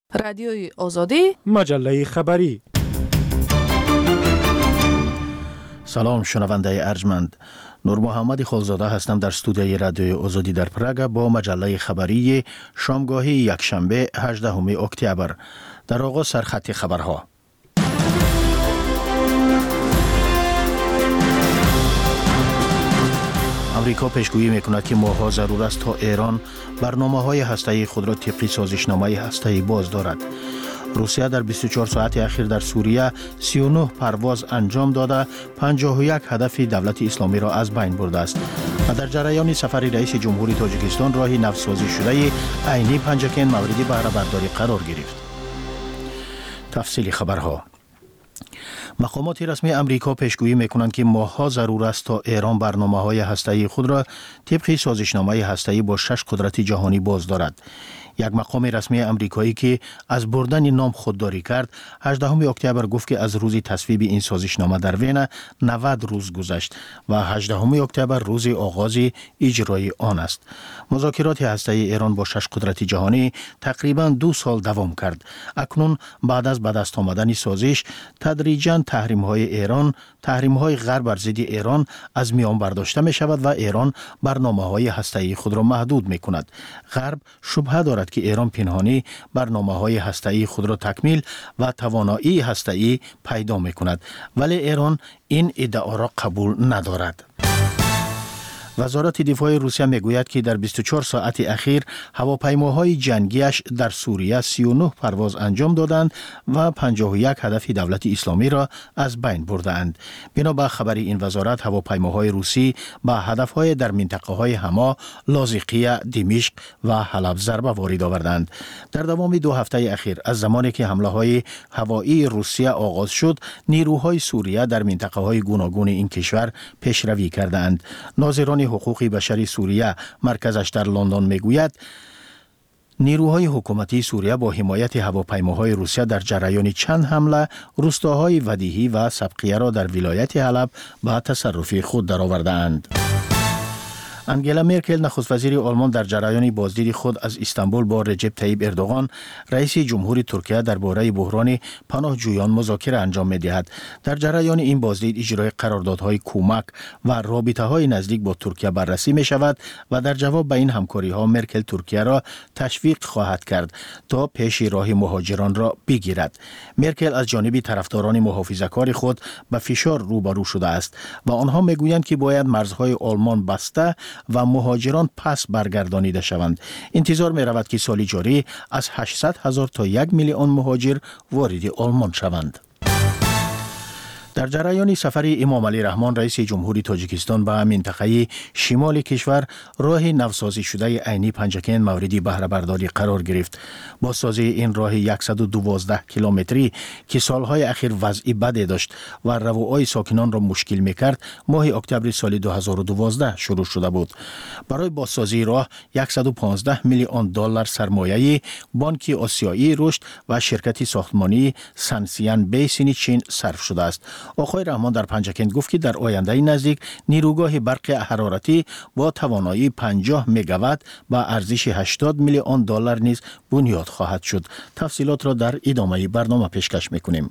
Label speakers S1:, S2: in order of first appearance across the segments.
S1: رادیوی آزادی،
S2: مجله خبری.
S3: سلام شنونده ارجمند، نور محمد خالزاده هستم در استودیوی رادیوی آزادی در پراگ با مجله خبری شامگاهی یکشنبه 18 اکتبر. در آغاز سرخط خبرها. امریکا پیشگویی میکند که ماه‌ها ضرور است تا ایران برنامه‌های هسته‌ای خود را طبق سازشنامه هسته‌ای باز دارد. روسیه در 24 ساعت اخیر در سوریه 39 پرواز انجام داده 51 هدف دولت اسلامی را از بین برده است و در جریان سفر رئیس جمهوری تاجیکستان راه نوسازی شده عینی پنجکین موردی بهره برداری قرار گرفت. تفصیل خبرها. مقامات رسمی امریکا پیشگویی میکنند که ماه‌ها ضرور است تا ایران برنامه‌های هسته‌ای خود را طبق سازشنامه هسته‌ای با 6 قدرت جهانی باز دارد. یک مقام رسمی امریکایی که از بردن نام خودداری کرد 18 اکتبر گفت که از روز تصویب این سازشنامه در وین 90 روز گذشت و 18 اکتبر روز آغاز اجرای آن است. مذاکرات هسته‌ای ایران با 6 قدرت جهانی تقریباً 2 سال دوام کرد. اکنون بعد از به دست آمدن سازش تدریجاً تحریم‌های ایران، تحریم‌های غرب بر ضد ایران از میان برداشته می شود و ایران برنامه‌های هسته‌ای خود را محدود می‌کند. غرب شبهه دارد که ایران پنهانی برنامه‌های هسته‌ای خود را تکمیل و توانایی هسته‌ای پیدا می‌کند، ولی ایران این ادعا را قبول ندارد. وزارت دفاع روسیه میگوید که در 24 ساعت اخیر هواپیماهای جنگیش در سوریه 39 پرواز انجام دادند و 51 هدف دولت اسلامی را از بین بردند. بنا به خبر این وزارت هواپیماهای روسی به هدفهای در منطقه‌های حما، لاذقیه، دمشق و حلب ضربه وارد آوردند. در دوام 2 هفته اخیر از زمانی که حمله‌های هوایی روسیه آغاز شد، نیروهای سوریه در منطقه‌های گوناگون این کشور پیشروی کردند. ناظران حقوق بشری سوریه مرکزش در لندن میگوید نیروهای حکومتی سوریه با حمایت هواپیماهای روسیه در جریان چند حمله روستاهای ودیهی و سبقیه را در ولایت حلب به تصرف خود درآورده‌اند. انگلا مرکل نخست وزیر آلمان در جریان بازدید خود از استانبول با رجب طیب اردوغان رئیس جمهوری ترکیه درباره بحران پناهجویان مذاکره انجام می‌دهد. در جریان این بازدید اجرای قراردادهای کمک و رابطه‌های نزدیک با ترکیه بررسی می‌شود و در جواب به این همکاری‌ها مرکل ترکیه را تشویق خواهد کرد تا پیش راه مهاجران را بگیرد. مرکل از جانب طرفداران محافظه‌کار خود به فشار روبرو شده است و آنها می‌گویند که باید مرزهای آلمان بسته و مهاجران پس برگردانیده شوند. انتظار می رود که سال جاری از 800,000 تا 1 میلیون مهاجر وارد آلمان شوند. در جریان سفر امام علی رحمان رئیس جمهوری تاجیکستان به منطقه شمال کشور راه نوسازی شده عینی پنجکین موردی بهره برداری قرار گرفت. بازسازی این راه 112 کیلومتری که سالهای اخیر وضعی بدی داشت و روای ساکنان را مشکل میکرد ماه اکتبر سال 2012 شروع شده بود. برای بازسازی راه 115 میلیون دلار سرمایه بانک آسیایی رشد و شرکت ساختمانی سنسیان بیسین چین صرف شده است. آقای رحمان در پنجکین گفت که در آینده نزدیک نیروگاه برق حرارتی با توانایی 50 مگاوات با ارزش 80 میلیون دلار نیز بنیاد خواهد شد. تفصیلات را در ادامه برنامه پیشکش میکنیم.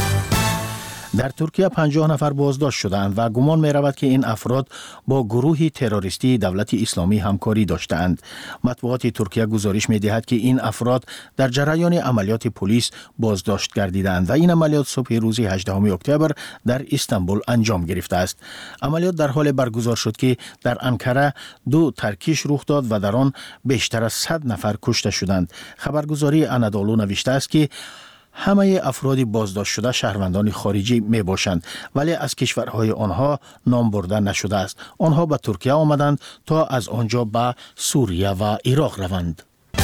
S3: در ترکیه 50 نفر بازداشت شدند و گمان می رود که این افراد با گروه تروریستی دولت اسلامی همکاری داشتند. مطبوعات ترکیه گزارش می دهد که این افراد در جریان عملیات پلیس بازداشت گردیدند و این عملیات صبح روز 18 اکتبر در استانبول انجام گرفته است. عملیات در حال برگزار شد که در انکره 2 ترکیش رخ داد و در آن بیشتر از 100 نفر کشته شدند. خبرگزاری انادولو نوشته است که همه افراد بازداشت شده شهروندان خارجی می باشند ولی از کشورهای آنها نام برده نشده است. آنها به ترکیه آمدند تا از آنجا به سوریه و عراق روند.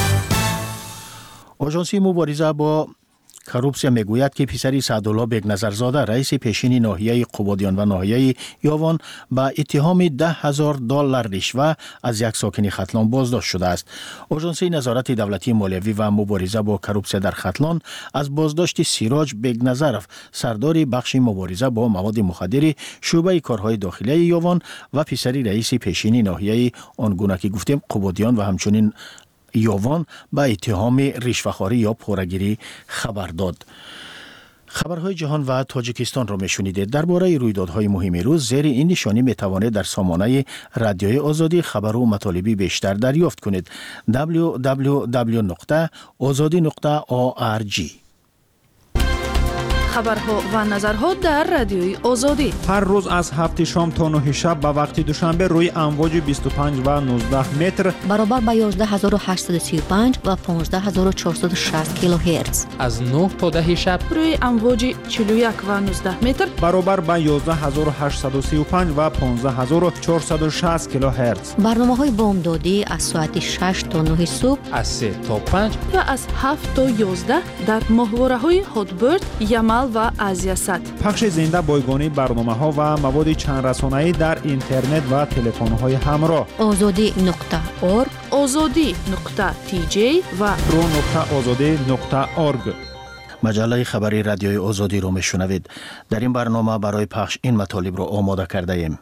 S3: آژانس مبارزه با کروپسیا میگوید که پسری سعدالله بیگنظرزاده رئیس پیشین ناحیه قبادیان و ناحیه یاوان با اتهام 10,000 دلار رشوه از یک ساکن ختلان بازداشت شده است. آژانس نظارت دولتی مالیوی و مبارزه با کروپسیا در ختلان از بازداشت سیراج بیگنظرف سردار بخش مبارزه با مواد مخدر شعبه کارهای داخلی یاوان و پسری رئیس پیشین ناحیه آنگونه که گفتیم قبادیان و همچنین یوان به اتهام رشوه‌خواری یا پوره‌گیری خبر داد. خبرهای جهان و تاجیکستان را میشنیدید. درباره رویدادهای مهم روز زیر این نشانی میتوانید در سامانه رادیوی آزادی خبر و مطالبی بیشتر دریافت کنید. www.azadi.org.
S1: خبرها و نظرها در رادیوی آزادی
S2: هر روز از 7 شام تا 9 شب به وقت دوشنبه روی امواج 25 و 19 متر
S4: برابر با 11835 و 15460 کیلوهرتز.
S5: از 9 تا 10 شب
S1: روی امواج 41 و 19 متر
S2: برابر با 11835 و 15460 کیلوهرتز.
S4: برنامه‌های بامدادی از ساعت 6 تا 9 صبح،
S5: از 3 تا 5
S1: و از 7 تا 11 در ماهواره‌های هاتبرد، یمل و آزیاسات.
S2: پخش زنده بایگانی برنامه‌ها و مواد چند رسانه‌ای در اینترنت و تلفن‌های همراه.
S4: azadi.org،
S1: azadi.tj و
S2: pro.azadi.org.
S3: مجله خبری رادیوی آزادی رو میشنوید. در این برنامه برای پخش این مطالب رو آماده کرده ایم.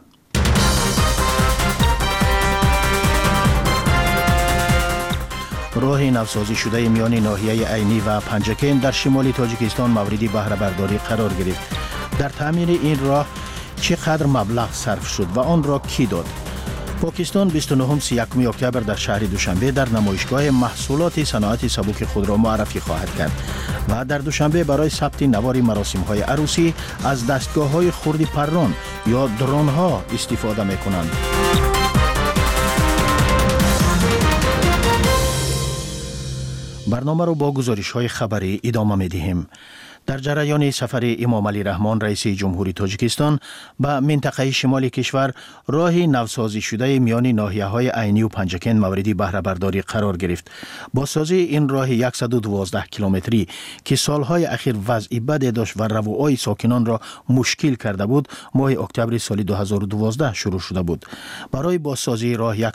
S3: راه نوسازی شده میان ناحیه عینی و پنجکین در شمال تاجیکستان مورد بهره برداری قرار گرفت. در تامین این راه چقدر مبلغ صرف شد و آن را کی داد؟ پاکستان 29 اکتبر در شهر دوشنبه در نمایشگاه محصولات صنعت سبک خود را معرفی خواهد کرد و در دوشنبه برای ثبت نوار مراسم‌های عروسی از دستگاه‌های خرد پران یا درون‌ها استفاده می‌کنند. برنامه رو با گزارش‌های خبری ادامه می‌دهیم. در جریان سفر امام علی رحمان رئیس جمهوری تاجیکستان به منطقه شمال کشور، راه نوسازی شده میان ناحیه‌های عینی و پنجکین مورد بهره برداری قرار گرفت. بازسازی این راه 112 کیلومتری که سالهای اخیر وضع بدی داشت و رفاه ساکنان را مشکل کرده بود، ماه اکتبر سال 2012 شروع شده بود. برای بازسازی راه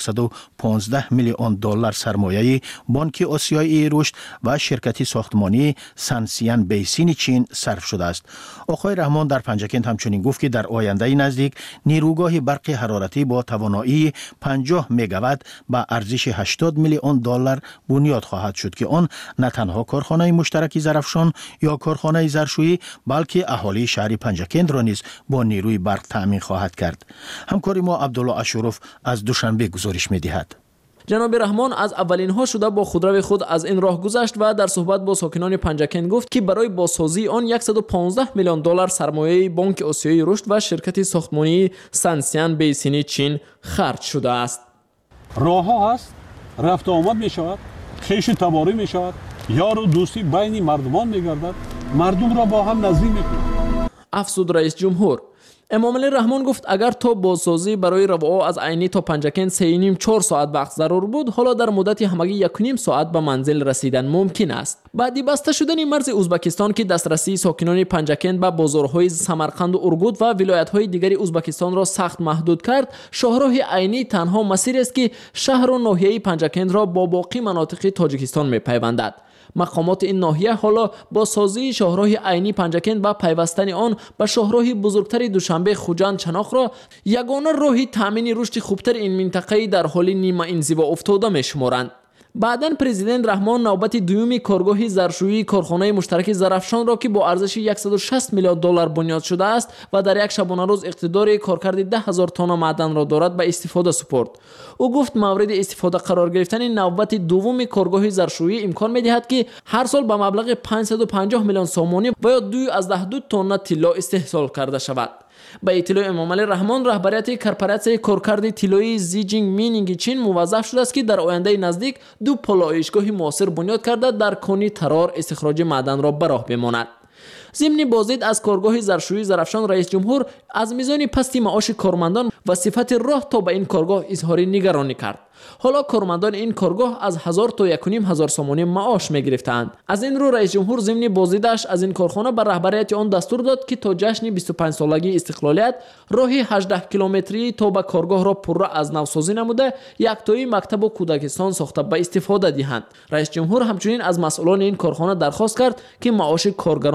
S3: 115 میلیون دلار سرمایه بانک آسیایی رشد و شرکت ساختمانی سانسیان بیسین چین صرف شده است. آقای رحمان در پنجکین همچنین گفت که در آینده نزدیک نیروگاه برق حرارتی با توانایی 50 مگاوات با ارزش 80 میلیون دلار بنیاد خواهد شد که آن نه تنها کارخانه مشترک زرافشان یا کارخانه ظرفشویی بلکه اهالی شهر پنجکین را نیز با نیروی برق تامین خواهد کرد. همکار ما عبدالله اشرف از دوشنبه گزارش می‌دهد.
S6: جناب رحمان از اولین ها شده با خودرو خود از این راه گذشت و در صحبت با ساکنان پنجکین گفت که برای بازسازی آن 115 میلیون دلار سرمایه بانک آسیایی رشد و شرکت ساختمانی سانسیان بیسین چین خرج شده است.
S7: راه ها هست، رفت آمد می شود، خیش تباری می شود، یار و دوستی بین مردمان می گردد، مردم را با هم نزدیک می کند.
S6: افزود رئیس جمهور. امام علی رحمان گفت اگر تا بازسازی برای رفاه از عینی تا پنجکین 3.5-4 ساعت وقت ضرور بود، حالا در مدت همگی 1.5 ساعت به منزل رسیدن ممکن است. بعدی بسته شدن مرز ازبکستان که دسترسی ساکنان پنجکین به بازارهای سمرقند و ارگود و ولایت‌های دیگر ازبکستان را سخت محدود کرد، شاهراه عینی تنها مسیری است که شهر و ناحیه پنجکین را با باقی مناطق تاجیکستان می‌پیوندد. مقامات این ناحیه حالا با سازی شاهراه عینی پنجکین و پیوستن آن به شاهراه بزرگتر دوشنبه خوجند چناق را یگانه راهی تامین رشد خوبتر این منطقه در حال نیمه انزوا افتاده می‌شمارند. بعداً پرزیدنت رحمان نوبت دومی کارگاه ظرفشویی کارخانه مشترک ظرفشان را که با ارزش 160 میلیون دلار بنیاد شده است و در یک شبانه روز اقتدار کارکرد 10,000 تن معدن را دارد به استفاده سپرد. او گفت مورد استفاده قرار گرفتن نوبت دومی کارگاه ظرفشویی امکان می‌دهد که هر سال به مبلغ 550 میلیون سومانی و یا 2.2 تن طلا استحصال کرده شود. به اطلاع امام علی رحمان، رهبریت کارپوراسیون کارکرد طلایی زیجینگ مینینگ چین موظف شده است که در آینده نزدیک 2 پالایشگاه معاصر بنیاد کرده در کانی ترار استخراج معدن را به راه بماند. ضمن بازدید از کارگاه ظرفشویی ظرفشان، رئیس جمهور از میزان پستی معاش کارمندان و صفت راه تا به این کارگاه اظهار نگرانی کرد. حالا کارمندان این کارگاه از 1000 تا 1,500 سومانی معاش می‌گرفتند. از این رو رئیس جمهور ضمن بازدیدش از این کارخانه به رهبریت آن دستور داد که تا جشن 25 سالگی استقلالیت راه 18 کیلومتری تا به کارگاه را پره از نوسازی نموده یکتایی مکتب و کودکستان ساخته به استفاده دهند. رئیس جمهور همچنین از مسئولان این کارخانه درخواست کرد که معاش کارگران را بالا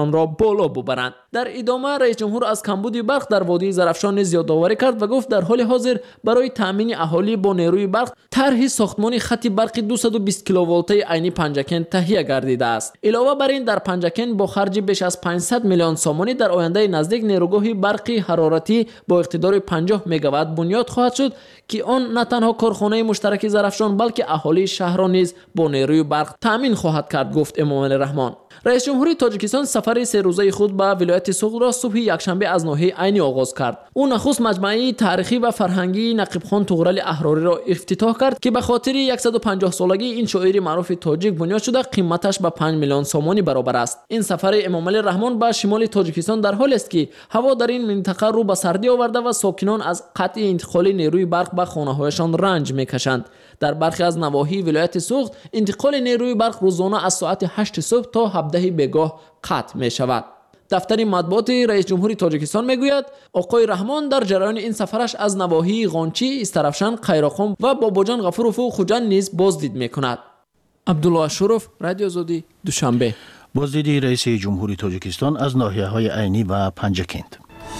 S6: بالا ببرند. در ادامه رئیس جمهور از کمبود برق در وادی زرافشان نیز یادآوری کرد و گفت در حال حاضر برای تامین اهالی با نیروی برق طرح ساختمان خط برق 220 کیلوولته عینی پنجکن تهیه گردیده است. علاوه بر این در پنجکن با خرج بیش از 500 میلیون سومانی در آینده نزدیک نیروگاه برقی حرارتی با اقتدار 50 مگاوات بنیاد خواهد شد که آن نه تنها کارخانه مشترک زرافشان بلکه اهالی شهر را نیز با نیروی برق تامین خواهد کرد، گفت امامعلی رحمان. رئیس جمهوری تاجیکستان سفر 3 روزه خود به ولایت سوغد را صبح یکشنبه از ناحیه عینی آغاز کرد. او نخست مجمع تاریخی و فرهنگی نقیب خان طغرل احراری را افتتاح کرد که به خاطر 150 سالگی این شاعر معروف تاجیک بنیاد شده، قیمتش به 5 میلیون سومانی برابر است. این سفر امامعلی رحمان به شمال تاجیکستان در حالی است که هوا در این منطقه رو به سردی آورده و ساکنان از قطع انتقال نیروی برق به خانه‌هایشان رنج می‌کشند. در برخی از نواحی ولایت سوغد انتقال نیروی برق روزانه از ساعت 8 صبح تا 17 بگاه قطع می شود. دفتر مطبوعات رئیس جمهوری تاجیکستان میگوید آقای رحمان در جریان این سفرش از نواحی غانچی، استرافشان، قیراقم و باباجان غفورف و خوجند نیز بازدید میکند. عبدالله شرف، رادیو آزادی، دوشنبه.
S3: بازدید رئیس جمهوری تاجیکستان از ناحیه‌های عینی و پنجکند.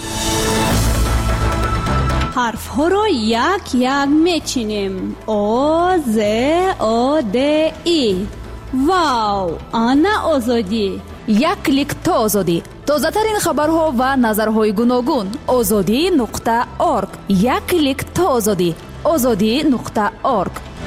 S8: حرف ها را یک یک میچینیم. آ ز آ د ای. واو، آنا آزادی.
S9: یک کلیک تا آزادی. تازه ترین خبرها و نظرهای گوناگون. azadi.org. یک کلیک تا آزادی. azadi.org.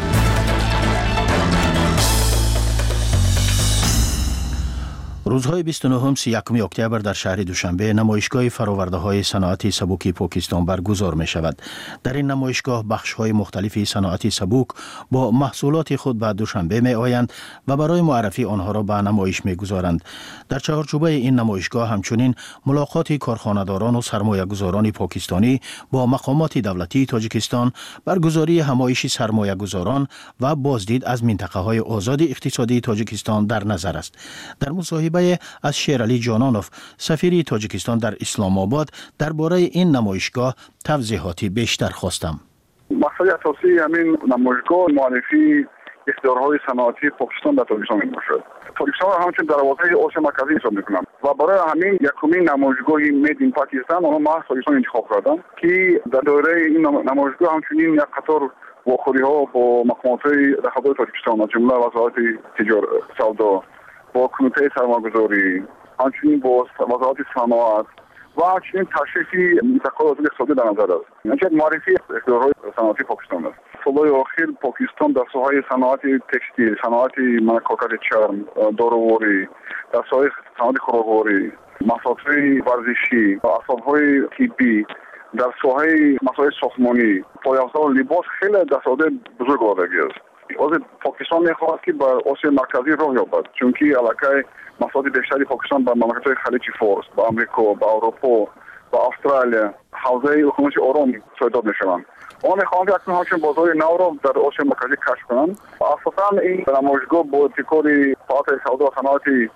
S3: روزهای 29 31 اکتبر در شهر دوشنبه نمایشگاه فرآورده‌های صنعت سبوک پاکستان برگزار می شود. در این نمایشگاه بخش‌های مختلف صنعت سبوک با محصولات خود به دوشنبه می آیند و برای معرفی آنها را به نمایش می گذارند. در چهارچوبه این نمایشگاه همچنین ملاقات کارخانه‌داران و سرمایه‌گذاران پاکستانی با مقامات دولتی تاجیکستان، برگزاری همایش سرمایه‌گذاران و بازدید از منطقه‌های آزاد اقتصادی تاجیکستان در نظر است. در مصاحبه از شیرعلی جانانوف، سفیر تاجیکستان در اسلام آباد، درباره این نمایشگاه توضیحاتی بیشتر خواستم.
S10: مقصد اساسی همین نمایشگاه معرفی اقتدارهای صنعتی پاکستان در تاجیکستان میباشد. تاجیکستان را همچنین در واقع آسیا مرکزی حساب میکنم و برای همین یکمین نمایشگاه مید این پاکستان آنها محض تاجیکستان انتخاب کردند که در دوره این نمایشگاه همچنین یک قطار واخوری‌ها با مقامات رقابت تاجیکستان از جمله وزارت تجارت سودا با کمیته سرمایه‌گذاری، همچنین با وزارت صنعت و همچنین تشریفی منطقه آزاد اقتصادی در نظر است. یعنی معرفی اقتدارهای صنعتی پاکستان است. سالهای اخیر پاکستان در ساحه صنعت تکستیل، صنعت کاغذ چرم، داروواری، در ساحه صنعت خوراکواری، محصولات ورزشی و اسباب‌های طبی، در ساحه مسائل ساختمانی، پایافزار لباس خیلی دستاورد بزرگ آوردگی است. از پاکستان میخواهد که به آسیا مرکزی راه یابد، چون که علاقه محصولات بیشتری پاکستان به مملکت‌های خلیج فارس، به آمریکا، به اروپا، به استرالیا، حوزه اقتصادی آرام صادرات میشوند. آن میخواهند که اکنون همچنین بازار نو را در آسیا مرکزی کشف کنند. اساساً این نمایشگاه با ابتکار فعالیت سودا و صنعت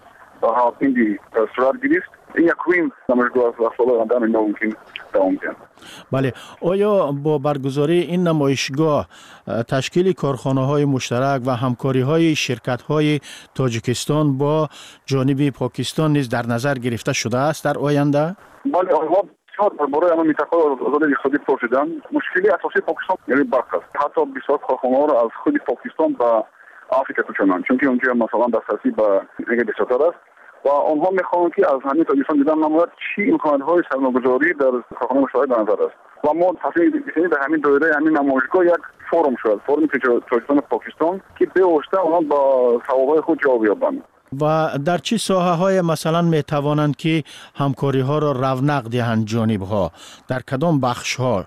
S10: هندی صورت گرفت. این یکمین نمایشگاه است و سال آینده ممکن دوام بیاورد.
S3: بله، آیا با برگزاری این نمایشگاه تشکیل کارخانه‌های مشترک و همکاری‌های شرکت‌های تاجیکستان با جانب پاکستان نیز در نظر گرفته شده است در آینده؟
S10: بله، آنها برای همه منطقه آزاد اقتصادی پرسیدن. مشکلی اساسی پاکستان یعنی برق است. حتی بسیار کارخانه‌ها را از خود پاکستان به آفریقا کشاندند، چون که اونجا مثلا دسترسی به رنگ بسیار است و آنها میخواهند که از همین تاجیکستان دیدن نماید چی امکانات‌های سرمایه‌گذاری در کارخانه مشترک در نظر است و ما تصمیم گرفتیم در همین دوره همین نمایشگاه یک فورم شد، فورم تاجیکستان پاکستان که به واسطه آنها با ثواب‌های خود جواب یابند.
S3: و در چه ساحه‌های مثلا میتوانند که همکاری‌ها را رونق دهند جانب‌ها؟ در کدام بخش‌ها؟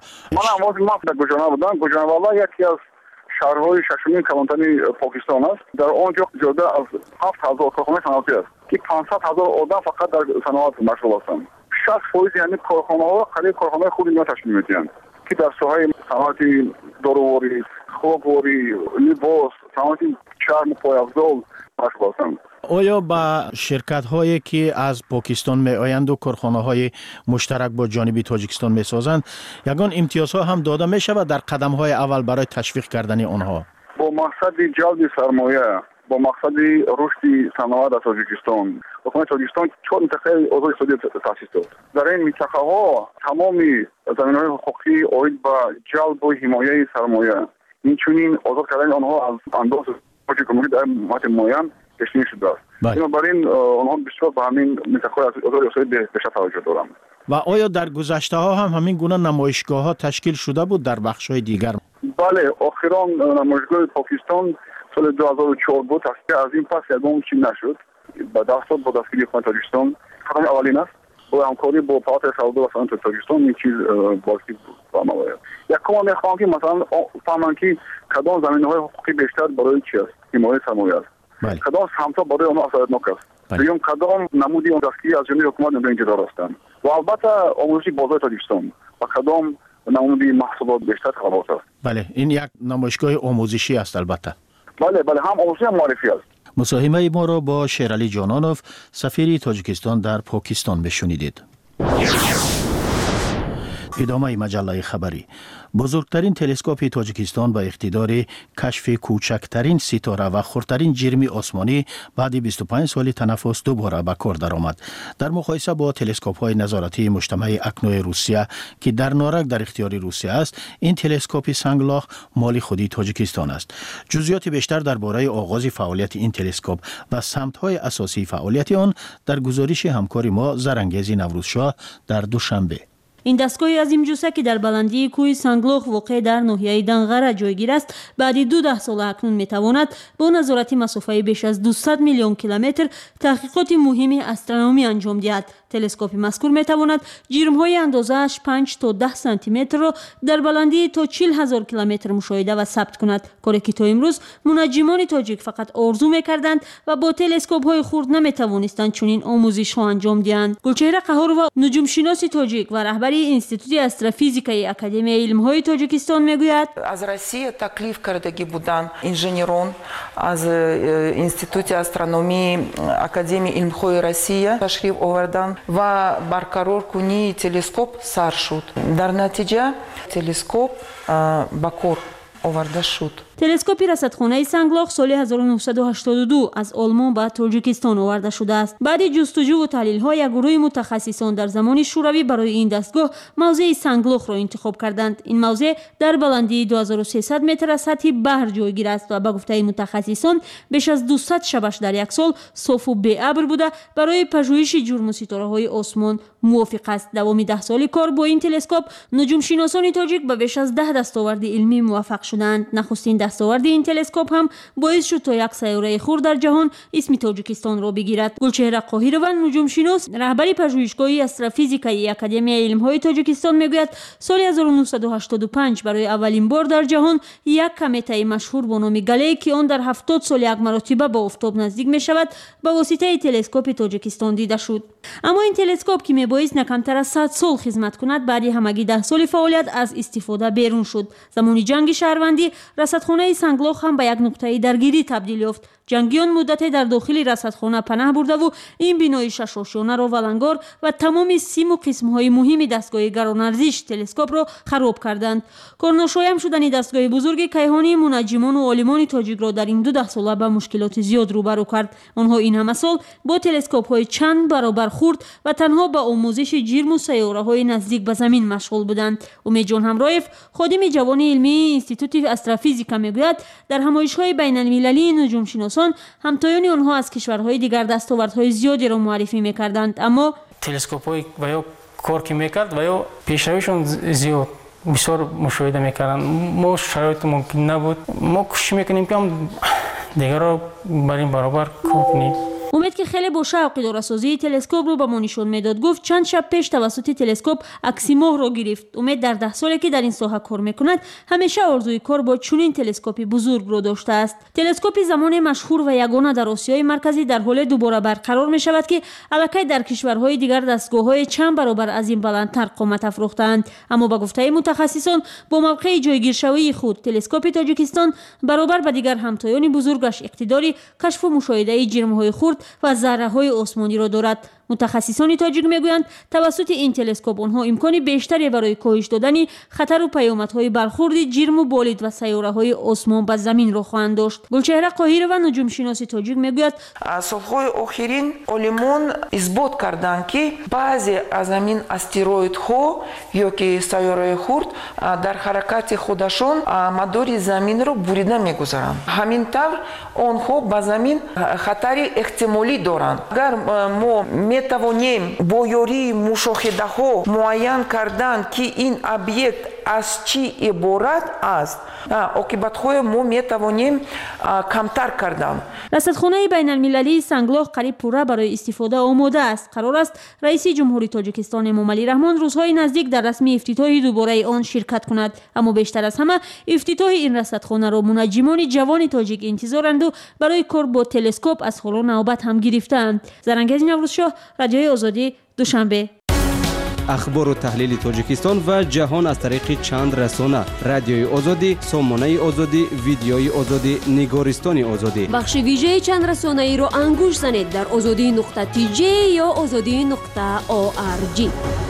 S10: ما در گوجرانوالا بودم. گوجرانوالا یکی از شهرهای ششمین کلانتری پاکستان است. در آنجا زیاده از 7000 کارخانه صنعتی است که 500,000 آدم فقط در صنعت مشغول هستند. 60% یعنی کارخانه‌ها قریب کارخانه خود اینا تشکیل می‌دهند که در ساحه صنعت داروواری، خوراکواری، لباس، صنعت چرم و پایافزار مشغول هستند.
S3: آیا با شرکت هایی که از پاکستان می آیند و کارخانه های مشترک با جانب تاجیکستان می سازند یگان امتیازها هم داده می شود در قدم های اول برای تشویق کردن آنها؟
S10: با مقصد جلب سرمایه با مقصد رشد صنایع در تاجیکستان. حکومت تاجیکستان 4 منطقه آزاد اقتصادی تأسیس داد. در این منطقه ها تمام زمین‌های حقوقی عاید به جلب و حمایت سرمایه، اینچنین آزاد کردن آنها از انداز حقوقی در مدت معین پیش‌بینی شده است. بنابراین آنها بسیار به همین منطقه‌های آزاد اقتصادی بیشتر توجه دارند.
S3: و آیا در گذشته ها هم همین گونه نمایشگاه ها تشکیل شده بود در بخش های دیگر؟
S10: بله، آخران نمایشگاه پاکستان سال 2004 بود. از این پس یکم چیز نشد. با دستور با دستگیری حکومت تاجیکستان قدم اولین است. با همکاری با پالات سودا و صنعت تاجیکستان این چیز باقی با ما باید. یکم میخوام که مثلا فهمن که کدام زمینه‌های حقوقی بیشتر برای چی است؟ حمایت سرمایه است. کدام سمت‌ها برای آنها اثراتناک است. دیگه کدام نمودی اون دستگیری از جانب حکومت نمی‌دونن که دارستند. و البته آموزش بازار تاجیکستان و کدام نمودی محصولات بیشتر طلبات است.
S3: بله، این یک نمایشگاه آموزشی است البته.
S10: بله، هم آموزشی هم معرفی است.
S3: مصاحبه ما را با شیرعلی جانانوف، سفیر تاجیکستان در پاکستان بشنیدید. ادامه مجله خبری. بزرگترین تلسکوپ تاجیکستان با اقتدار کشف کوچکترین ستاره و خردترین جرم آسمانی بعد 25 سال تنفس دوباره به کار درآمد. در مقایسه با تلسکوپ‌های نظارتی مجتمع اکنوی روسیه که در نارک در اختیار روسیه است، این تلسکوپ سنگلاخ مال خودی تاجیکستان است. جزئیات بیشتر درباره آغاز فعالیت این تلسکوپ و سمت‌های اساسی فعالیت آن در گزارش همکار ما زرنگیز نوروزشاه در دوشنبه.
S8: این دستگاه عظیم جوسه که در بلندی کوه سنگلاخ واقع در ناحیه دنغره جایگیر است، بعد 12 سال اکنون میتواند با نظارت مسافه بیش از 200 میلیون کیلومتر تحقیقات مهم استرونومی انجام دهد. تلسکوپ مذکور میتواند جرم‌های اندازه‌اش 5 تا 10 سانتی متر را در بلندی تا 40,000 کیلومتر مشاهده و ثبت کند، کاری که تا امروز منجمان تاجیک فقط آرزو میکردند و با تلسکوپ‌های خرد نمیتوانستند چنین آموزش‌ها انجام دهند. گلچهره قهارова نجومشناس تاجیک و رهبر اینستیتوت استروفیزیکای اکادمی علم‌های تاجیکستان میگوید:
S11: از روسیه تکلیف کردگی بودن انژینران از اینستیتوت استرونومی اکادمی علم‌های روسیه تشریف آوردند و برقرار کنی تلسکوپ سر شد. در نتیجه تلسکوپ به کار آورده شد.
S8: تلسکوپ رصدخانه سنگلاخ سال 1982 از آلمان به تاجیکستان آورده شده است. بعد جستجو و تحلیل‌ها یک گروه متخصصان در زمان شوروی برای این دستگاه موضع سنگلاخ را انتخاب کردند. این موضع در بلندی 2300 متر از سطح بحر جایگیر است و به گفته متخصصان بیش از 200 شبش در یک سال صاف و بی‌ابر بوده برای پژوهش جرم و ستاره‌های آسمان موافق است. دوام 10 سالی کار با این تلسکوپ نجومشناسان تاجیک به بیش از 10 دستاورد علمی موفق شدند. نخستین دستاورد این تلسکوپ هم باعث شد تا یک سیاره خرد در جهان اسم تاجیکستان را بگیرد. گلچهره قاهرova نجومشناس رهبر پژوهشگاه استروفیزیکای اکادمی علم‌های تاجیکستان میگوید سال 1985 برای اولین بار در جهان یک کمته مشهور با نام گله که آن در 70 سال یک مرتبه به آفتاب نزدیک می شود به واسطه تلسکوپ تاجیکستان دیده شد. اما این تلسکوپ که میبایست نه کمتر از 100 سال خدمت کند بعد همگی 10 سال فعالیت از استفاده بیرون شد. زمان جنگ شهروندی رصدخانه سنگلاخ هم به یک نقطه درگیری تبدیل یافت. جنگیان مدت در داخل رصدخانه پناه برده و این بنای ششاشانه را ولنگار و تمام سیم و قسم‌های مهم دستگاه گران‌ارزش تلسکوپ را خراب کردند. کارناشایم شدن دستگاه بزرگ کیهانی منجمان و عالمان تاجیک را در این 12 ساله به مشکلات زیاد روبرو کرد. آنها این همه سال با تلسکوپ‌های چند برابر خرد و تنها به آموزش جرم و سیاره‌های نزدیک به زمین مشغول بودند. امید جان همرایف خادم جوان علمی انستیتوت استروفیزیکا میگوید در همایش‌های بین‌المللی نجومشناسان همتایان آنها از کشورهای دیگر دستاوردهای زیادی را معرفی می‌کردند، اما
S12: تلسکوپ‌های و یا کار که می‌کرد و یا پیشرویشون زیاد بسیار مشاهده می‌کردند. ما شرایط ممکن نبود. ما کوشش می‌کنیم که هم دیگر را بر این برابر کار کنیم.
S8: امید که خیلی با شوق دوره‌سازی تلسکوپ رو به ما نشون میداد. گفت چند شب پیش توسط تلسکوپ عکس ماه رو گرفت. امید در 10 سالی که در این ساحه کار میکند همیشه آرزوی کار با چنین تلسکوپ بزرگ رو داشته است. تلسکوپ زمان مشهور و یگانه در آسیای مرکزی در حال دوباره برقرار می شود که الکی در کشورهای دیگر دستگاه‌های چند برابر از این بلندتر قامت افروختند. اما با گفته متخصصان با موقع جایگیر شوی خود تلسکوپ تاجیکستان برابر با دیگر همتایان بزرگش اقتداری کشف و مشاهده جرم‌های خرد و ذره‌های آسمانی را دارد. متخصصان تاجیک میگویند توسط این تلسکوپ آنها امکان بیشتری برای کاهش دادن خطر و پیامدهای برخورد جرم و بالید و سیاره‌های آسمان به زمین را خواهند داشت. گلچهره قاهری و نجوم شناس تاجیک میگوید
S11: سالهای آخرین علمان اثبات کردند که بعضی از این استروئیدها یا که سیاره خرد در حرکت خودشان مدار زمین را بریده میگذارند. همین طور آنها به زمین خطر احتمالی دارند. اگر ما میتوانیم با یاری مشاهده ها معین کردن که این ابیکت از چی عبارت است، عاقبت های ما میتوانیم کمتر کردن.
S8: رصدخانه بین المللی سنگلاخ قریب پوره برای استفاده آماده است. قرار است رئیس جمهوری تاجیکستان امامعلی رحمان روزهای نزدیک در رسمی افتتاح دوباره آن شرکت کند. اما بیشتر از همه افتتاح این رصدخانه را منجمان جوان تاجیک انتظارند و برای کار با تلسکوپ از حال نوبت هم گرفتند. زرنگز نوروزشاه، رادیوی آزادی، دوشنبه.
S13: اخبار و تحلیل تاجیکستان و جهان از طریق چند رسانه: رادیوی آزادی، سامانه آزادی، ویدیوی آزادی، نگارستان آزادی.
S14: بخش ویژه چند رسانه ای را انگوش زنید در azadi.tj یا azadi.org.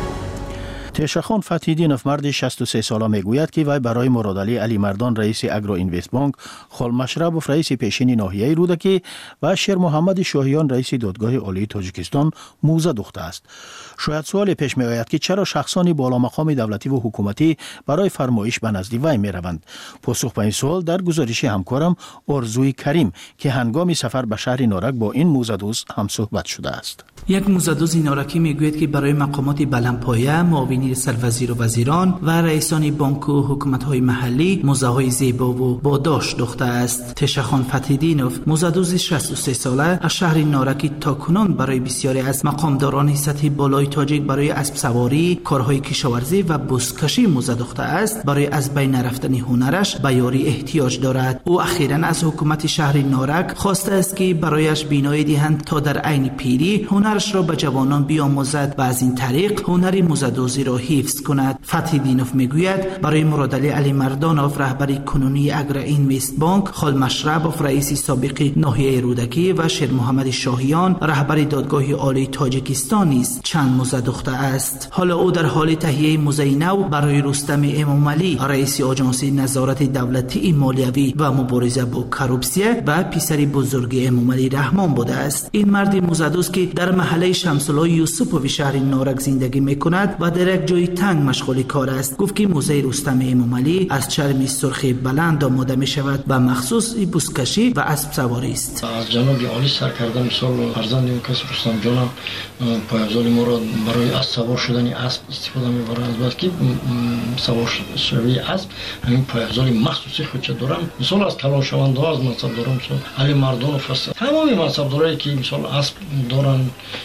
S3: تیشخان فتحیدینوف مرد 63 ساله میگوید که وی برای مرادعی علی مردان رئیس اگرو اینوست بانک، خال مشربوف رئیس پیشین ناحیه رودکی و شیر محمد شاهیان رئیس دادگاه عالی تاجیکستان موزه دوخته است. شاید سوال پیش می آید که چرا شخصانی بالا مقام دولتی و حکومتی برای فرمایش به نزد وی می روند؟ پاسخ به این سوال در گزارش همکارم آرزوی کریم که هنگام سفر به شهر نارک با این موزه دوز هم صحبت شده است.
S15: یک موزه‌دوز نارکی میگوید که برای مقامات بلندپایه، معاونین سروزیر و وزیران و رئیسان بانک و حکومت‌های محلی موزه‌های زیبا و باداشت دوخته است. تشخان فتحیدینوف، موزه‌دوز 63 ساله از شهر نارکی تاکنون برای بسیاری از مقامداران سطح بالای تاجیک برای اسب سواری، کارهای کشاورزی و بزکشی موزه دوخته است. برای از بین رفتن هنرش به یاری احتیاج دارد. او اخیراً از حکومت شهر نارک خواسته است که برایش بینایی دهند تا در عین پیری هنرش را به جوانان بیاموزد و از این طریق هنر موزه‌دوزی را حفظ کند. فتحیدینوف میگوید برای مرادعی علی مردانوف رهبر کنونی اگرو اینوست بانک، خال مشربوف رئیس سابق ناحیه رودکی و شیر محمد شاهیان رهبر دادگاه عالی تاجیکستان نیز چند موزه دوخته است. حالا او در حال تهیه موزه نو برای رستم امامعلی رئیس آژانس نظارت دولتی مالیوی و مبارزه با کروپسیه و پسر بزرگ امامعلی رحمان بوده است. این مرد موزه‌دوز که در محله شمس‌الله یوسفوی شهر نارک زندگی میکند و در یک جای تنگ مشغول کار است، گفت که موزه رستم امامعلی از چرم سرخ بلند آماده می شود و مخصوص بزکشی و اسب سواری است.
S16: از جناب عالی سر کردم مثال فرزند اون کس رستم جانم پایافزال ما را برای اسب سوار شدن اسب استفاده می‌برند. از بس که سوار شوی اسب همین پایافزال مخصوصی خودش دارم. مثال از کلاشوانده از منصبداران مثال علی مردانوف است. تمام منصبدارایی که مثال اسب دارن،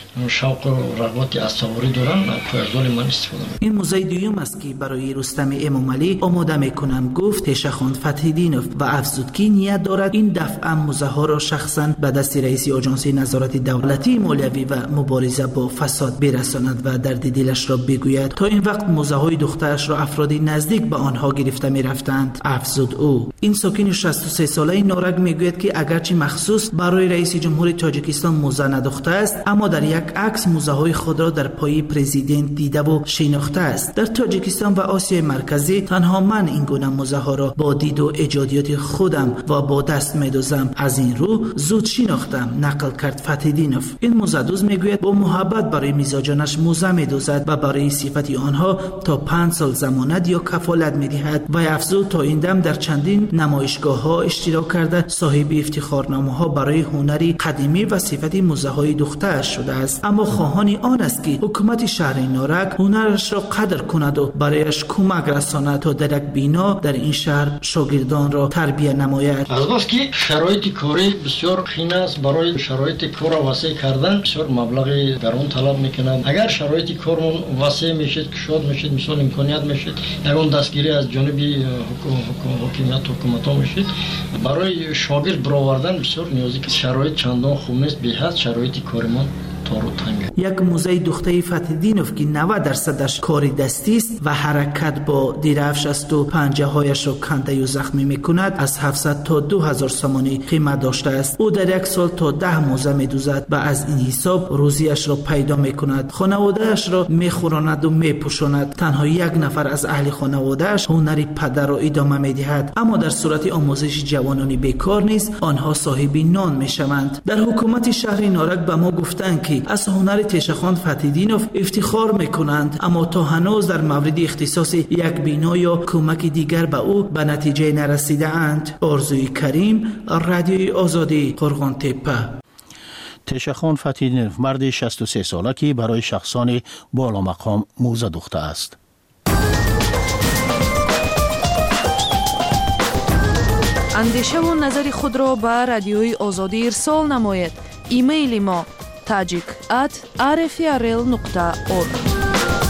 S16: شوق و رغبت اسب سواری دارن، پایافزال من استفاده می‌کنم.
S15: این موزه دوم است که برای رستم امامعلی آماده میکنم، گفت تشخان فتحیدینوف و افزود که نیت دارد این دفعه موزه ها را شخصا به دست رئیس آژانس نظارت دولتی مالیوی و مبارزه با فساد برساند و درد دلش را بگوید. تا این وقت موزه های دخترش را افرادی نزدیک به آنها گرفته میرفتند، افزود او. این ساکن 63 ساله نارک میگوید که اگرچه مخصوص برای رئیس جمهوری تاجیکستان موزه ندوخته است، اما در یک عکس موزه های خود را در پای پرزیدنت دیده و شناخته است. در تاجیکستان و آسیای مرکزی تنها من این گونه موزه ها را با دید و ایجادیات خودم و با دست میدوزم. از این رو زود شناختم، نقل کرد فتحیدینوف. این موزه‌دوز میگوید با محبت برای میزاجانش موزه میدوزد و برای صفت آنها تا 5 سال ضمانت یا کفالت میدهد و افزود تا این دم در چندین نمایشگاه ها اشتراک کرده صاحب افتخارنامه ها برای هنری قدیمی و صفت موزه های دختر شده است. اما خواهان آن است که حکومت شهر نارک هنرش را قدر کند و برایش کمک رساند تا در یک بینا در این شهر شاگردان را تربیت نماید.
S16: از بس که شرایط کاری بسیار خیلی است، برای شرایط کار واسه کردن بسیار مبلغ گران طلب میکنند. اگر شرایط کارمون واسه میشد، کشاد میشد، مثال امکانیت میشد، یگان دستگیری از جانب حکومت ها میشد، برای شاگرد برآوردن بسیار نیازی که شرایط چندان خوب نیست. به حد شرایط کارمان тору танг.
S15: یک موزه دختر فتح‌الدینوف که 90% کار دستی است و حرکت با دیرفش است و پنجه هایش را کنده و زخمی میکند از 700 تا 2000 سامانی قیمت داشته است. او در یک سال تا 10 موزه میدوزد و از این حساب روزیش را پیدا میکند. خانواده‌اش را میخوراند و میپوشاند. تنها یک نفر از اهل خانواده‌اش هنر پدر را ادامه میدهد، اما در صورت آموزش جوانان بیکار نیز آنها صاحب نان میشوند. در حکومت شهر نارک به ما گفتند که از هنر تیشخان فتح‌الدینوف افتخار میکنند، اما تا هنوز در مورد اختصاص یک بینا یا کمک دیگر به او به نتیجه نرسیده اند. آرزوی کریم، رادیوی آزادی، قرغان تپه.
S3: تیشخان فتح‌الدینوف مرد 63 ساله که برای شخصان بالا مقام موزه دوخته است.
S1: اندیشه و نظر خود را به رادیوی آزادی ارسال نماید. ایمیل ما tajik@rfrl.org.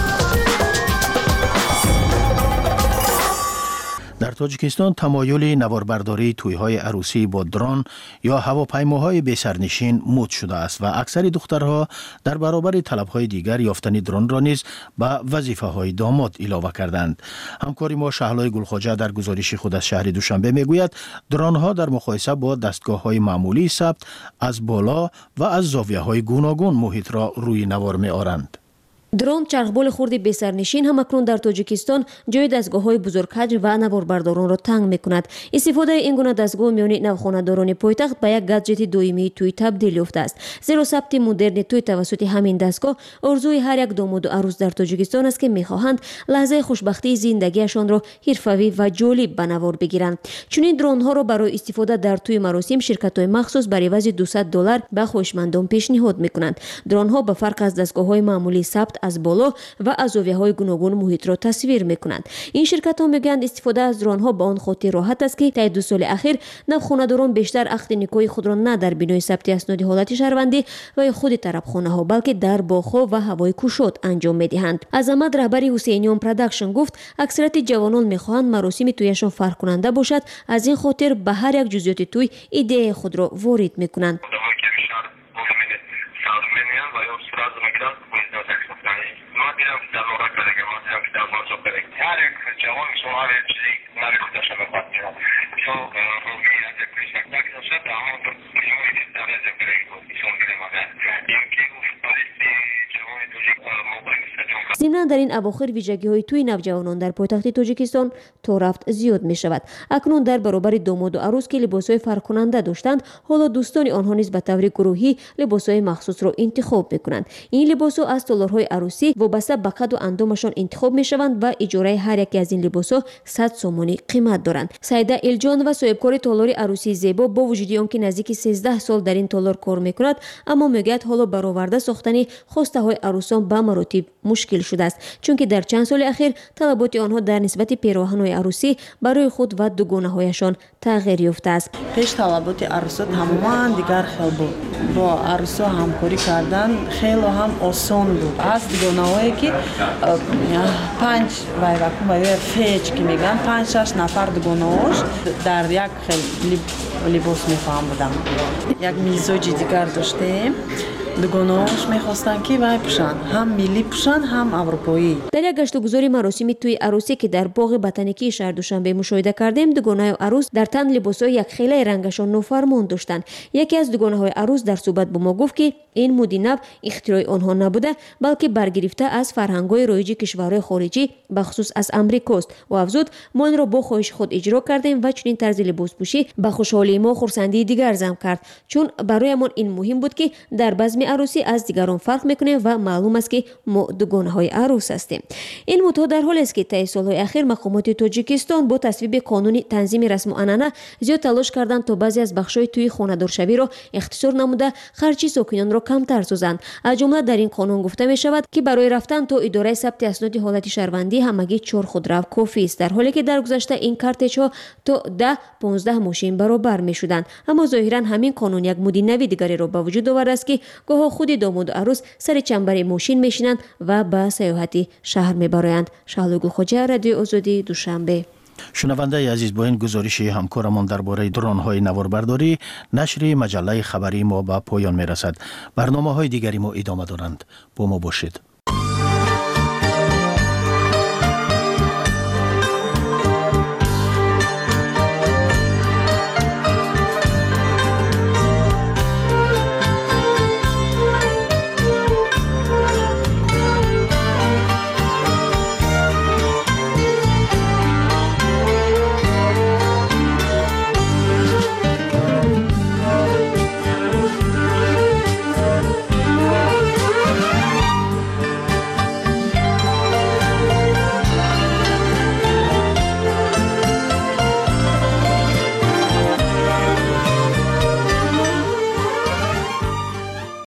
S3: در تاجیکستان تمایل نواربرداری توی‌های عروسی با درون یا هواپیماهای بی‌سرنشین مد شده است و اکثر دخترها در برابر طلب‌های دیگر یافتن درون را نیز به وظیفه‌های داماد علاوه کردند. همکار ما شهلای گلخواجه در گزارش خود از شهر دوشنبه میگوید درون‌ها در مقایسه با دستگاه‌های معمولی ثبت از بالا و از زاویه‌های گوناگون محیط را روی نوار می‌آورند.
S14: درون چرخبال خرد بی‌سرنشین هم اکنون در تاجیکستان جای دستگاه‌های بزرگحجم و نواربرداران را تنگ می‌کند. استفاده این گونه دستگاه میان نوخانه‌داران پایتخت به یک گادجت دائمی توی تبدیل یافته است. زیرا ثبت مدرن توی توسط همین دستگاه آرزوی هر یک داماد و عروس در تاجیکستان است که می‌خواهند لحظه خوشبختی زندگیشان را حرفه‌ای و جالب به نوار بگیرند. چنین درون‌ها را برای استفاده در توی مراسم شرکت‌های مخصوص بر عوض $200 به خواهشمندان پیشنهاد می‌کنند. درون‌ها به فرق از دستگاه‌های معمولی ثبت از بالا و از زاویه‌های گوناگون محیط را تصویر می‌کنند. این شرکت‌ها میگویند استفاده از درون‌ها به آن خاطر راحت است که طی 2 سال اخیر نوخانه‌داران بیشتر عقد نکاح خود را نه در بینای ثبت اسناد حالت شهروندی و خود طرفخانه‌ها بلکه در باغ‌ها و هوای گشاد انجام می‌دهند. عظمت رهبر حسینیان پروداکشن گفت اکثریت جوانان می‌خواهند مراسم تویشان فرق کننده باشد، از این خاطر به هر یک جزئیات توی ایده خود را وارد می‌کنند. زینا در این اواخر ویژگی‌های توی نوجوانان در پایتخت تاجیکستان تا رفت زیاد می شود. اکنون در برابر داماد و عروس که لباس‌های فرق کننده داشتند، حالا دوستان آنها نیز به طور گروهی لباس‌های مخصوص را انتخاب می‌کنند. این لباس‌ها از تالارهای عروسی وابسته به قد و اندامشان انتخاب می‌شوند و اجاره هر یک از این لباس‌ها 100 سامانی قیمت دارند. سعیده الجان و صاحبکار تالار عروسی زیبا با وجود آنکه نزدیک 13 سال در این تالار کار می‌کند، اما میگوید حالا برآورده ساختن خواسته‌های عروسان به مراتب مشکل شده است، چون که در چند سال اخیر طلبات آنها در نسبت پیراهن‌های عروسی برای خود و دوگانه‌هایشان تغییر یافته است.
S17: پیش طلبات عروسات تماما دیگر خیلی بود. با عروسا همکاری کردن خیلی هم آسان بود. از دوگانه‌هایی که 5 و فیج که میگن 5-6 نفر دوگانه‌هاش در یک خیلی لباس می‌فهم بودن. یک میزاج دیگر داشتیم. دوگانه‌هاش می‌خواستن که وای پوشن، هم ملی پوشن هم اروپایی.
S14: در یک گشتگذاری مراسمی توی عروسی که در باغ بتانیکی شهر دوشنبه مشاهده کردیم، دوگانه عروس در تن لباس‌های یک خیله رنگشان نوفرمان داشتند. یکی از دوگانه‌های عروس در صحبت با ما گفت که این مد نو اختراع آنها نبوده، بلکه برگرفته از فرهنگ‌های رایج کشورهای خارجی به خصوص از امریکاست و افزود ما این را با خواهش خود اجرا کردیم و چنین طرز لباسپوشی به خوشحالی ما خرسندی دیگر زم کرد، چون برایمان این مهم بود که در بزم عروسی از دیگران فرق میکنه و معلوم است که ما دوگانه‌های عروس هستیم. این مدت در حالی است که طی سال‌های اخیر مقامات تاجیکستان با تصویب قانونی تنظیم رسم و عنعنه زیاد تلاش کردند تا بعضی از بخش‌های توی خانه‌دارشوی را اختصار نموده خرچی ساکنان را کمتر سازند. از جمله در این قانون گفته می شود که برای رفتن تا اداره ثبت اسناد حالت شهروندی همگی 4 خودرو کافی است، در حالی که در گذشته این کارتچ‌ها تا 10-15 ماشین برابر می‌شدند. اما ظاهراً همین قانون یک مد نوی دیگری را به وجود آورده است که گاه خود داماد و عروس سر چنبر ماشین میشینند و به سیاحتی شهر میبرند. شهلا گلخواجه، رادیو آزادی، دوشنبه.
S3: شنونده عزیز، با این گزارش همکارمان درباره درون‌های نواربرداری نشر مجله خبری ما به پایان می‌رسد. برنامه‌های دیگری ما ادامه دارند. با ما باشید.